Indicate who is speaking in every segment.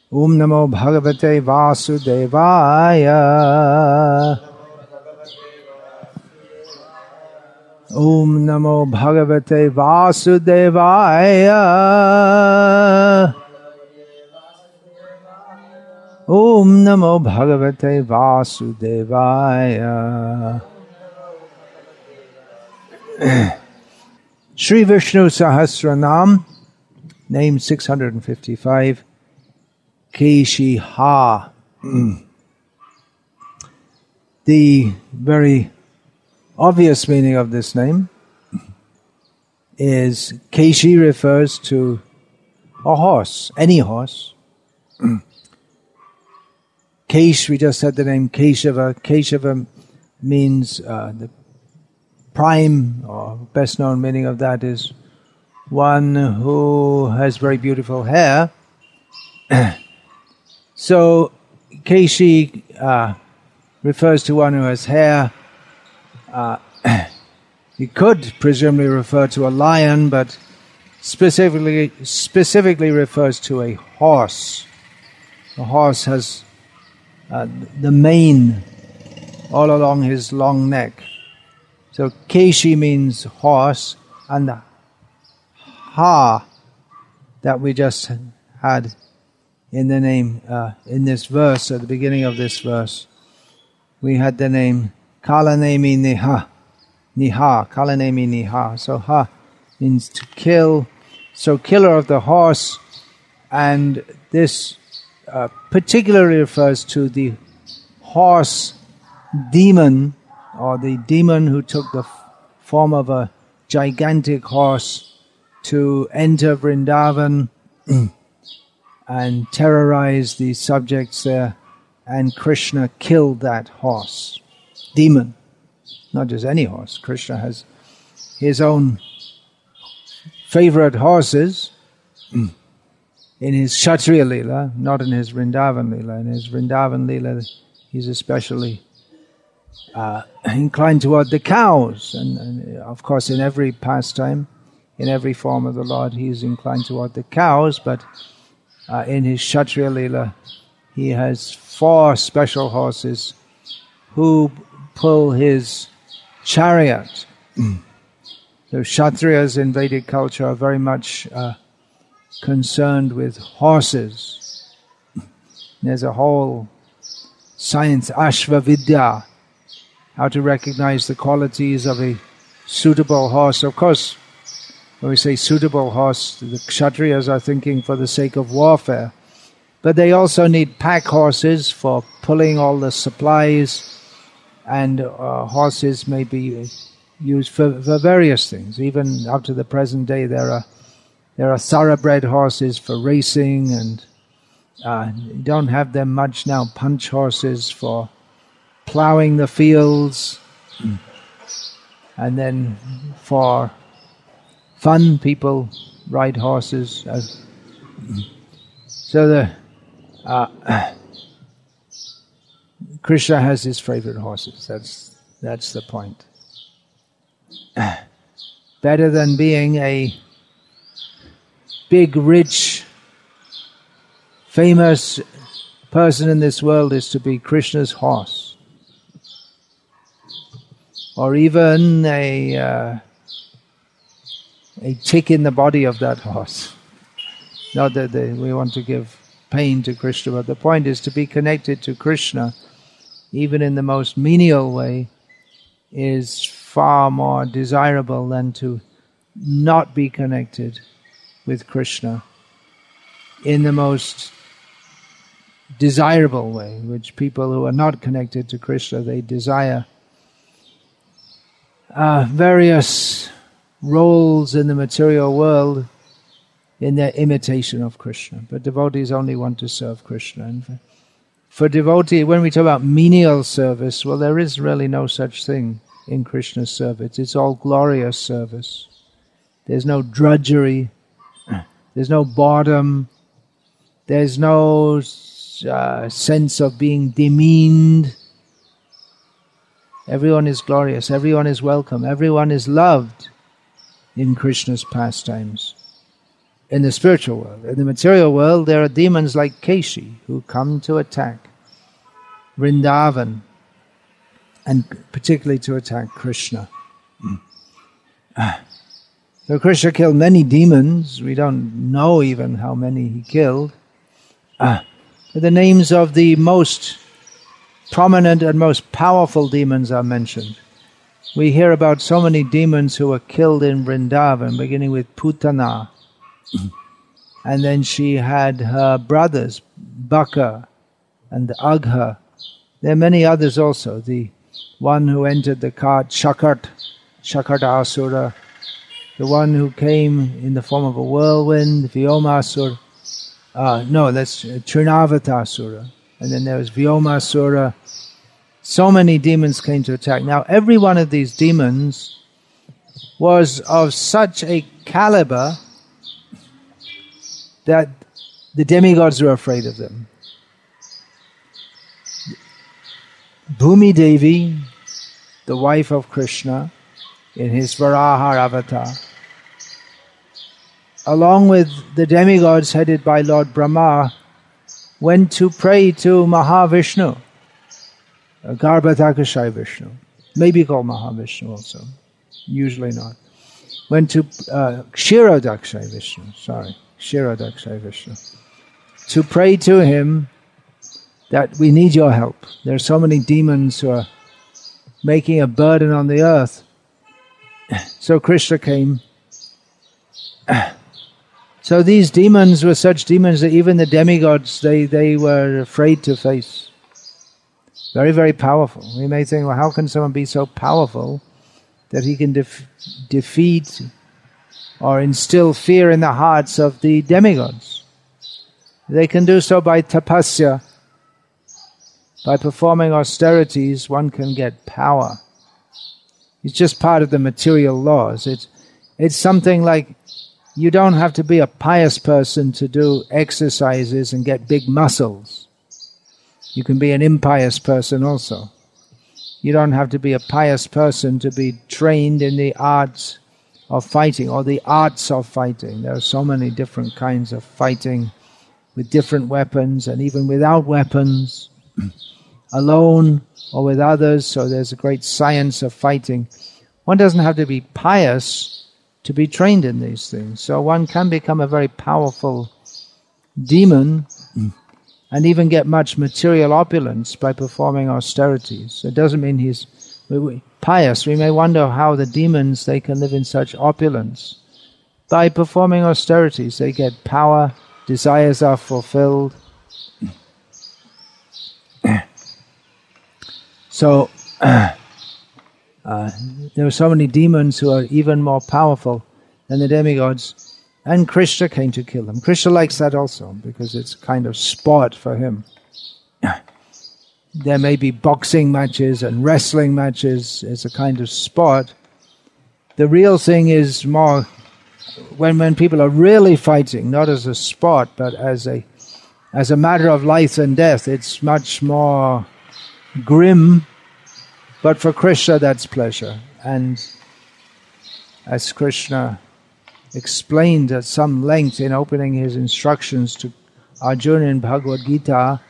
Speaker 1: Om Namo Bhagavate Vasudevaya. Om Namo Bhagavate Vasudevaya. Om Namo Bhagavate Vasudevaya. Sri Vishnu Sahasranam, name 655, Keshiha. The very obvious meaning of this name is Keshi refers to a horse, any horse. Kesh, we just said the name Keshava. Keshava means the prime or best known meaning of that is one who has very beautiful hair. So Keshi refers to one who has hair. It could presumably refer to a lion, but specifically refers to a horse. The horse has the mane all along his long neck. So Keshi means horse, and the ha that we just had in the name, in this verse, at the beginning of this verse, we had the name Kalanemi Niha. Niha, Kalanemi Niha. So ha means to kill. So killer of the horse, and this particularly refers to the horse demon, or the demon who took the form of a gigantic horse to enter Vrindavan and terrorize the subjects there, and Krishna killed that horse. Demon. Not just any horse. Krishna has his own favorite horses in his Kshatriya Leela, not in his Vrindavan Leela. In his Vrindavan Leela, he's especially inclined toward the cows. And of course, in every pastime, in every form of the Lord, he is inclined toward the cows, but in his Kshatriya Leela, he has 4 special horses who pull his chariot. So Kshatriyas in Vedic culture are very much concerned with horses. There's a whole science, Ashva Vidya, how to recognize the qualities of a suitable horse. Of course, when we say suitable horse, the Kshatriyas are thinking for the sake of warfare. But they also need pack horses for pulling all the supplies, and horses may be used for various things. Even up to the present day, there are thoroughbred horses for racing, and you don't have them much now, punch horses for plowing the fields, and then for fun, people ride horses. So Krishna has his favorite horses. That's the point. Better than being a big, rich, famous person in this world is to be Krishna's horse, or even a tick in the body of that horse. Not that we want to give pain to Krishna, but the point is to be connected to Krishna, even in the most menial way, is far more desirable than to not be connected with Krishna in the most desirable way, which people who are not connected to Krishna, they desire various roles in the material world in their imitation of Krishna. But devotees only want to serve Krishna. And for devotee, when we talk about menial service, well, there is really no such thing in Krishna's service. It's all glorious service. There's no drudgery. There's no boredom. There's no sense of being demeaned. Everyone is glorious. Everyone is welcome. Everyone is loved in Krishna's pastimes. in the spiritual world. In the material world, there are demons like Keshi who come to attack Vrindavan, and particularly to attack Krishna. So Krishna killed many demons. We don't know even how many he killed. The names of the most prominent and most powerful demons are mentioned. We hear about so many demons who were killed in Vrindavan, beginning with Putana. And then she had her brothers, Baka and Agha. There are many others also. The one who entered the cart, Shakartasura. The one who came in the form of a whirlwind, Vyomasura. That's Trinavatasura. And then there was Vyomasura. So many demons came to attack. Now, every one of these demons was of such a caliber that the demigods were afraid of them. Bhumi Devi, the wife of Krishna, in his Varaha avatar, along with the demigods headed by Lord Brahma, went to pray to Mahavishnu, Garbhodakashayi Vishnu, maybe called Mahavishnu also, usually not. Went to Kshirodakashayi Vishnu, to pray to him that we need your help. There are so many demons who are making a burden on the earth. So Krishna came. So these demons were such demons that even the demigods, they were afraid to face. Very, very powerful. We may think, well, how can someone be so powerful that he can defeat or instill fear in the hearts of the demigods? They can do so by tapasya. By performing austerities, one can get power. It's just part of the material laws. It's something like you don't have to be a pious person to do exercises and get big muscles. You can be an impious person also. You don't have to be a pious person to be trained in the arts of fighting or the arts of fighting. There are so many different kinds of fighting with different weapons and even without weapons, alone or with others. So there's a great science of fighting. One doesn't have to be pious to be trained in these things. So one can become a very powerful demon and even get much material opulence by performing austerities. It doesn't mean he's pious. We may wonder how the demons, they can live in such opulence. By performing austerities, they get power, desires are fulfilled. So, there are so many demons who are even more powerful than the demigods, and Krishna came to kill them. Krishna likes that also, because it's a kind of sport for him. There may be boxing matches and wrestling matches as a kind of sport. The real thing is more when people are really fighting, not as a sport, but as a matter of life and death. It's much more grim, but for Krishna that's pleasure. And as Krishna explained at some length in opening his instructions to Arjuna in Bhagavad Gita,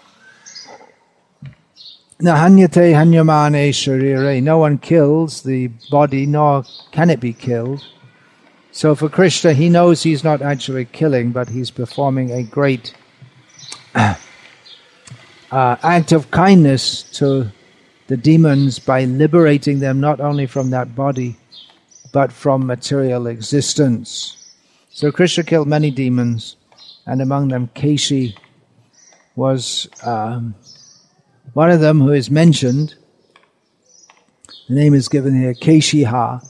Speaker 1: Na hanyate hanyamane sharire, no one kills the body, nor can it be killed. So for Krishna, he knows he's not actually killing, but he's performing a great act of kindness to the demons by liberating them not only from that body, but from material existence. So Krishna killed many demons, and among them Keshi was one of them who is mentioned. The name is given here, Keshiha.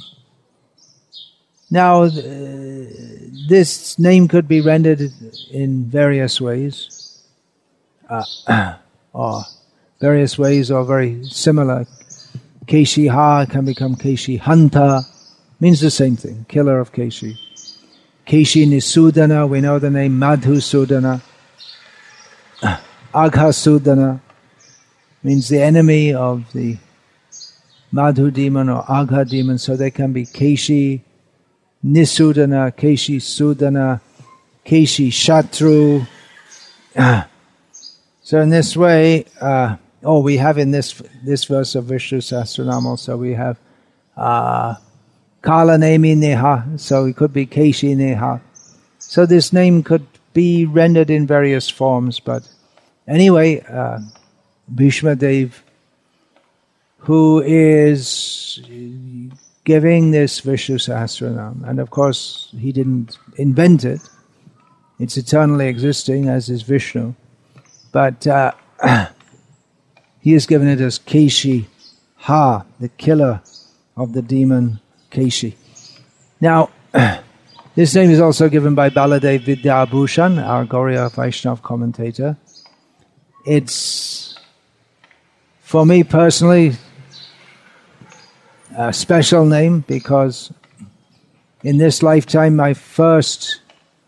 Speaker 1: Now, this name could be rendered in various ways, or very similar. Keshiha can become Keshihanta, means the same thing, killer of Keshi. Keshi Nisudana, we know the name Madhusudana. Aghasudana means the enemy of the Madhu demon or Agha demon, so they can be Keshi, Nisudana, Keshi Sudana, Keshi Shatru. So in this way, we have in this verse of Vishnu Sahasranam also, we have Kala Nemi Neha, so it could be Keshi Neha. So this name could be rendered in various forms, but anyway, Bhishma Dev, who is giving this Vishnu Sahasranam, and of course he didn't invent it, it's eternally existing as is Vishnu, but he has given it as Keshi Ha, the killer of the demon Keshi. Now, this name is also given by Baladev Vidyabhushan, our Gauriya Vaishnav commentator. It's, for me personally, a special name because in this lifetime my first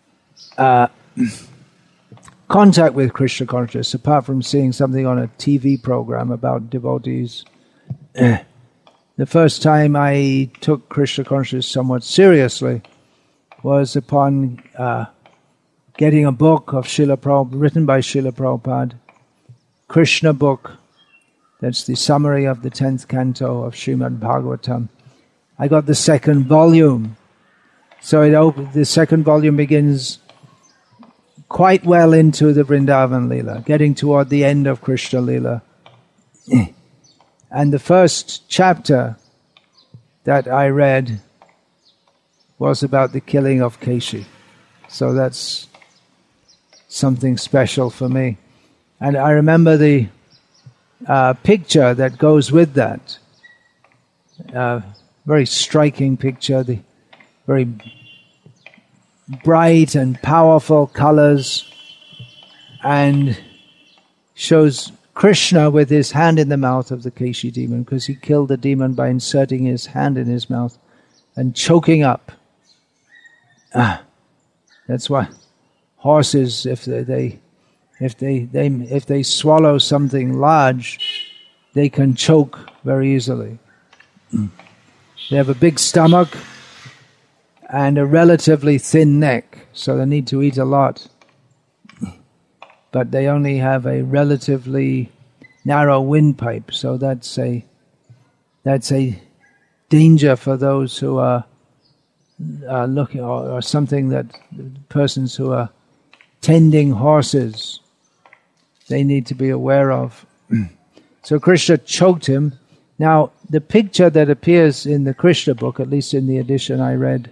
Speaker 1: contact with Krishna consciousness, apart from seeing something on a TV program about devotees, the first time I took Krishna consciousness somewhat seriously was upon getting a book of Srila Prabhupada, written by Srila Prabhupada, Krishna book. That's the summary of the 10th canto of Srimad Bhagavatam. I got the second volume. So the second volume begins quite well into the Vrindavan Leela, getting toward the end of Krishna Leela. And the first chapter that I read was about the killing of Keshi. So that's something special for me. And I remember the picture that goes with that. Very striking picture, the very bright and powerful colors, and shows Krishna with his hand in the mouth of the Keshi demon, because he killed the demon by inserting his hand in his mouth and choking up. That's why horses, if they swallow something large, they can choke very easily. They have a big stomach and a relatively thin neck, so they need to eat a lot. But they only have a relatively narrow windpipe, so that's a danger for those who are looking, or something that persons who are tending horses, they need to be aware of. So Krishna choked him. Now, the picture that appears in the Krishna book, at least in the edition I read,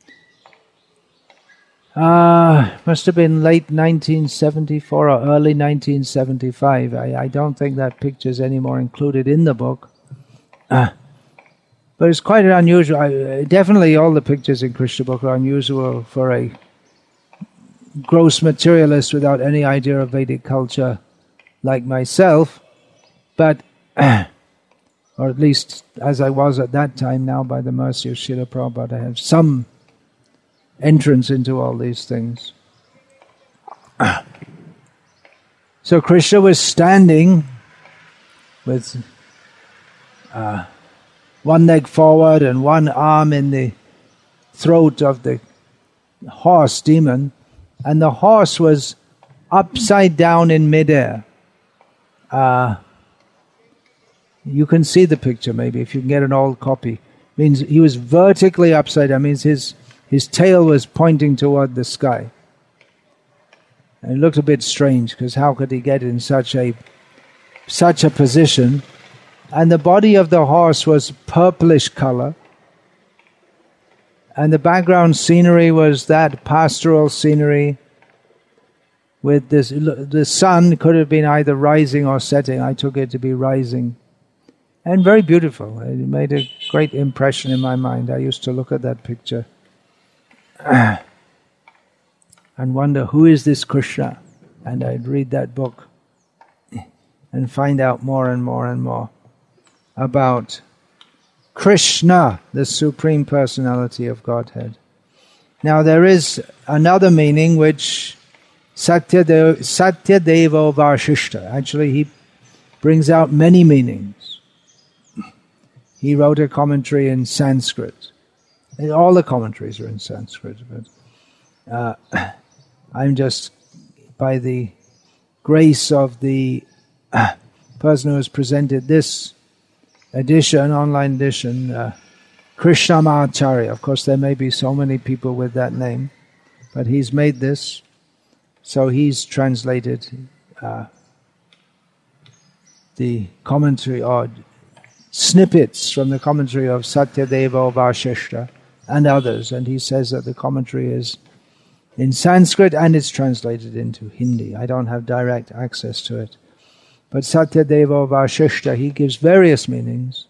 Speaker 1: must have been late 1974 or early 1975. I don't think that picture is anymore included in the book. But it's quite unusual. Definitely all the pictures in Krishna book are unusual for a gross materialist without any idea of Vedic culture like myself. But, or at least as I was at that time, now by the mercy of Srila Prabhupada, I have some entrance into all these things. So Krishna was standing with one leg forward and one arm in the throat of the horse demon, and the horse was upside down in midair. You can see the picture maybe if you can get an old copy. Means he was vertically upside down. Means his tail was pointing toward the sky. And it looked a bit strange because how could he get in such a position? And the body of the horse was purplish color. And the background scenery was that pastoral scenery with this. The sun could have been either rising or setting. I took it to be rising. And very beautiful. It made a great impression in my mind. I used to look at that picture and wonder, who is this Krishna? And I'd read that book and find out more and more and more about Krishna, the Supreme Personality of Godhead. Now there is another meaning which Satyadevo Varshishta. Actually, he brings out many meanings. He wrote a commentary in Sanskrit. All the commentaries are in Sanskrit, but I'm just, by the grace of the person who has presented this edition, online edition, Krishnamacharya. Of course, there may be so many people with that name, but he's made this, so he's translated the commentary, or snippets from the commentary of Satyadeva Vasishta and others, and he says that the commentary is in Sanskrit and it's translated into Hindi. I don't have direct access to it. But Satyadeva Vasishta, he gives various meanings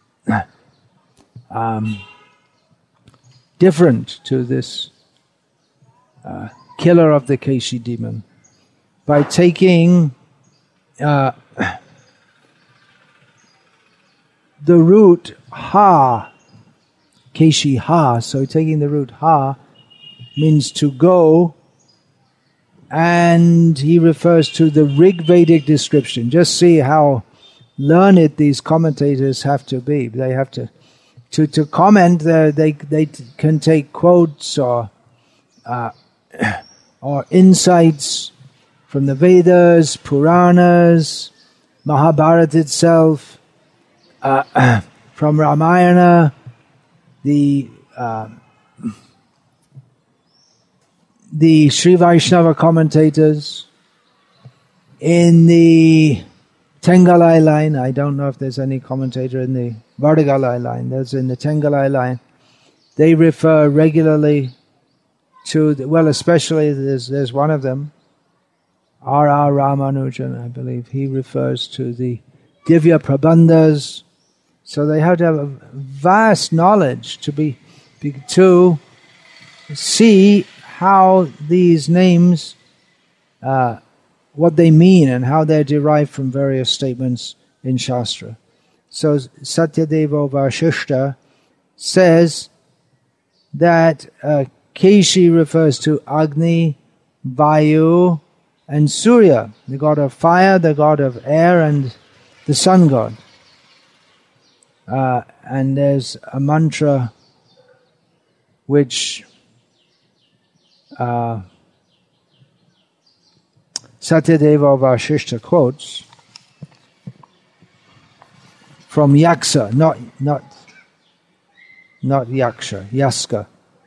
Speaker 1: different to this killer of the Keshi demon by taking the root ha, Keshi ha, so taking the root ha means to go, and he refers to the Rig Vedic description. Just see how learned these commentators have to be. They have to comment. They can take quotes or insights from the Vedas, Puranas, Mahabharata itself, from Ramayana, the Sri Vaishnava commentators, in the Tengalai line. I don't know if there's any commentator in the Vardagalai line. There's in the Tengalai line. They refer regularly to, especially there's one of them, R.R. Ramanujan, I believe. He refers to the Divya Prabandhas. So they have to have a vast knowledge to see how these names, what they mean and how they're derived from various statements in Shastra. So Satyadeva Vasishta says that Keshi refers to Agni, Vayu, and Surya, the god of fire, the god of air, and the sun god. And there's a mantra which Satyadeva Vasishta quotes from Yaksa, not Yaksha, Yaska.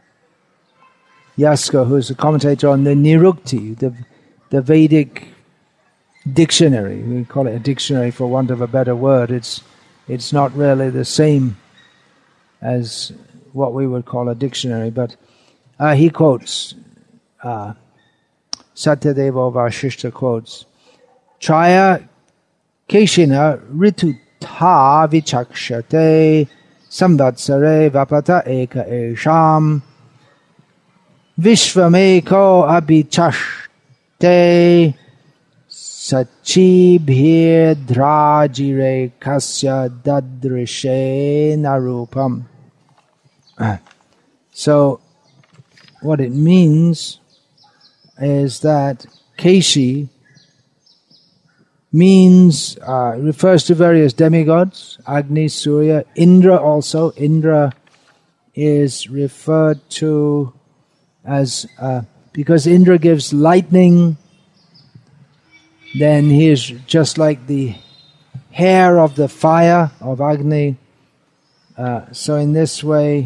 Speaker 1: Yaska, who is a commentator on the Nirukti, the Vedic dictionary. We call it a dictionary for want of a better word. It's not really the same as what we would call a dictionary, but he quotes, Satyadeva Vasishta quotes, Traya Keshina Ritu Ta Vichakshate Samvatsare Vapata Eka Esham Vishvameko Abhichashte Sachibhir Drajire Kasya Dadrishe Narupam. So, what it means is that Keshi refers to various demigods, Agni, Surya, Indra also. Indra is referred to as, because Indra gives lightning, then he is just like the hair of the fire of Agni. So in this way,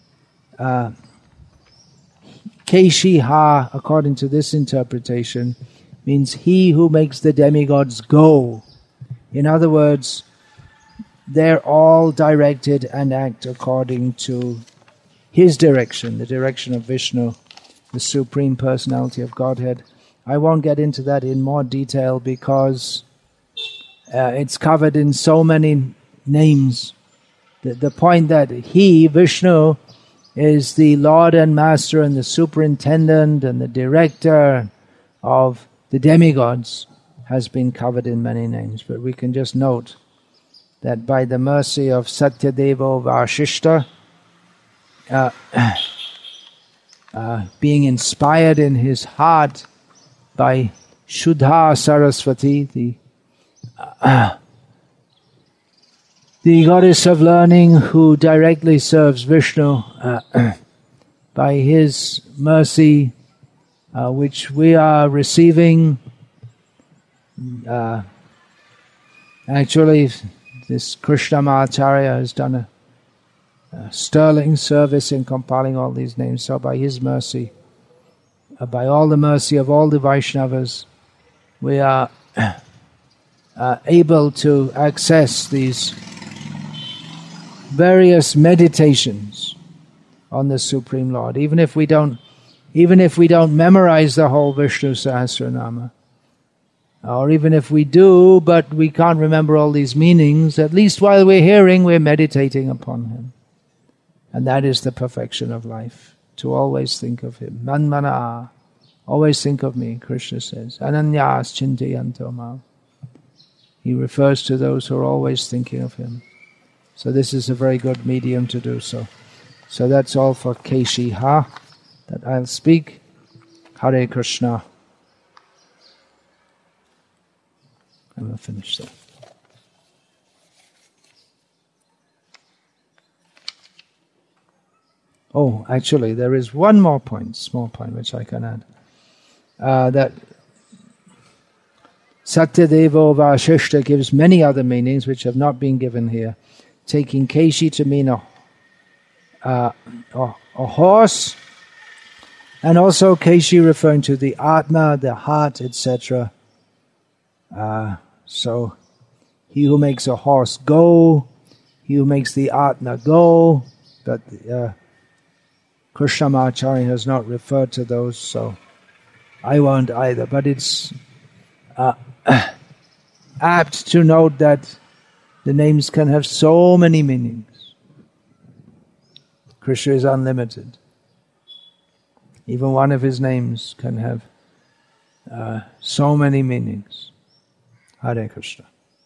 Speaker 1: Keshi Ha, according to this interpretation, means he who makes the demigods go. In other words, they're all directed and act according to his direction, the direction of Vishnu, the Supreme Personality of Godhead. I won't get into that in more detail because it's covered in so many names. The point that he, Vishnu, is the Lord and Master and the Superintendent and the Director of the demigods has been covered in many names. But we can just note that by the mercy of Satyadeva Vasishta, being inspired in his heart by Shuddha Saraswati, the goddess of learning who directly serves Vishnu by his mercy, which we are receiving. Actually, this Krishnamacharya has done a sterling service in compiling all these names. So by his mercy, by all the mercy of all the Vaishnavas, we are able to access these various meditations on the Supreme Lord. Even if we don't memorize the whole Vishnu Sahasranama, or even if we do, but we can't remember all these meanings, at least while we're hearing, we're meditating upon him. And that is the perfection of life, to always think of him. Manmana, always think of me, Krishna says. Ananyas chintayanto mam. He refers to those who are always thinking of him. So this is a very good medium to do so. So that's all for Keshiha that I'll speak. Hare Krishna. I will finish that. Oh, actually, there is one more point, small point, which I can add. That Satyadevo Vashishta gives many other meanings which have not been given here, taking Keshi to mean a horse, and also Keshi referring to the Atma, the heart, etc. So, he who makes a horse go, he who makes the Atma go, but Krishnamacharya has not referred to those, so I won't either. But it's apt to note that the names can have so many meanings. Krishna is unlimited. Even one of his names can have so many meanings. Hare Krishna.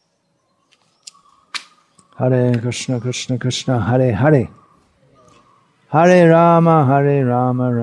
Speaker 1: Hare Krishna, Krishna Krishna, Hare Hare. Hare Rama, Hare Rama.